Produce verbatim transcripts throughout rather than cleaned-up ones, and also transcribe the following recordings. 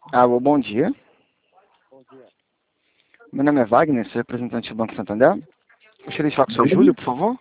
Alô, bom dia. Bom dia. Meu nome é Wagner, sou representante do Banco Santander. Gostaria de falar com o senhor Bom Júlio, por favor.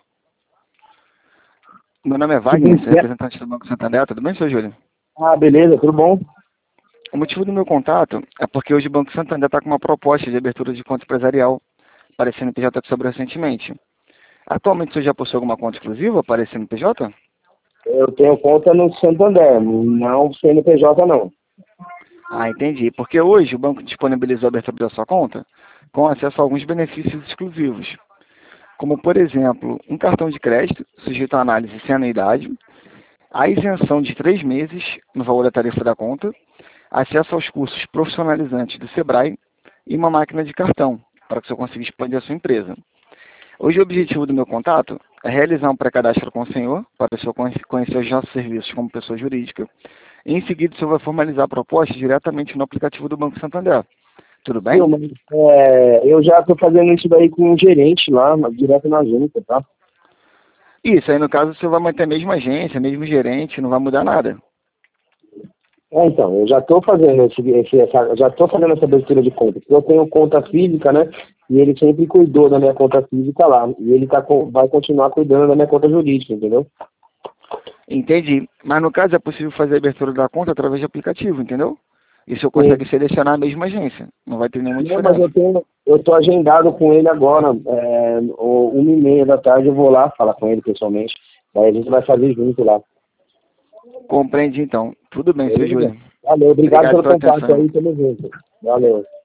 Meu nome é Wagner, sou dia. representante do Banco Santander. Tudo bem, senhor Júlio? Ah, beleza, tudo bom? O motivo do meu contato é porque hoje o Banco Santander está com uma proposta de abertura de conta empresarial para a C N P J que sobrou recentemente. Atualmente, o senhor já possui alguma conta exclusiva para a C N P J? Eu tenho conta no Santander, não C N P J não. Ah, entendi. Porque hoje o banco disponibilizou a abertura da sua conta com acesso a alguns benefícios exclusivos, como, por exemplo, um cartão de crédito sujeito à análise sem anuidade, a isenção de três meses no valor da tarifa da conta, acesso aos cursos profissionalizantes do Sebrae e uma máquina de cartão, para que o senhor consiga expandir a sua empresa. Hoje o objetivo do meu contato é realizar um pré-cadastro com o senhor, para o senhor conhecer os nossos serviços como pessoa jurídica, e em seguida o senhor vai formalizar a proposta diretamente no aplicativo do Banco Santander. Tudo Viu, bem? mas é, eu já estou fazendo isso daí com um gerente lá, direto na junta, tá? Isso, aí no caso o senhor vai manter a mesma agência, mesmo gerente, não vai mudar nada. É, então, eu já estou fazendo esse, esse, essa, já estou fazendo essa abertura de conta. Eu tenho conta física, né? E ele sempre cuidou da minha conta física lá. E ele tá, com- vai continuar cuidando da minha conta jurídica, entendeu? Entendi. Mas no caso é possível fazer a abertura da conta através de aplicativo, entendeu? E o senhor Sim. consegue selecionar a mesma agência. Não vai ter nenhuma Não, mas diferença. eu tenho, eu tô agendado com ele agora, é, o- uma e meia da tarde eu vou lá falar com ele pessoalmente. Aí a gente vai fazer junto lá. Compreende então. Tudo bem, seu Beleza? Júlio. Valeu, obrigado Obrigado pelo pela contato atenção. aí, tamo junto. Valeu.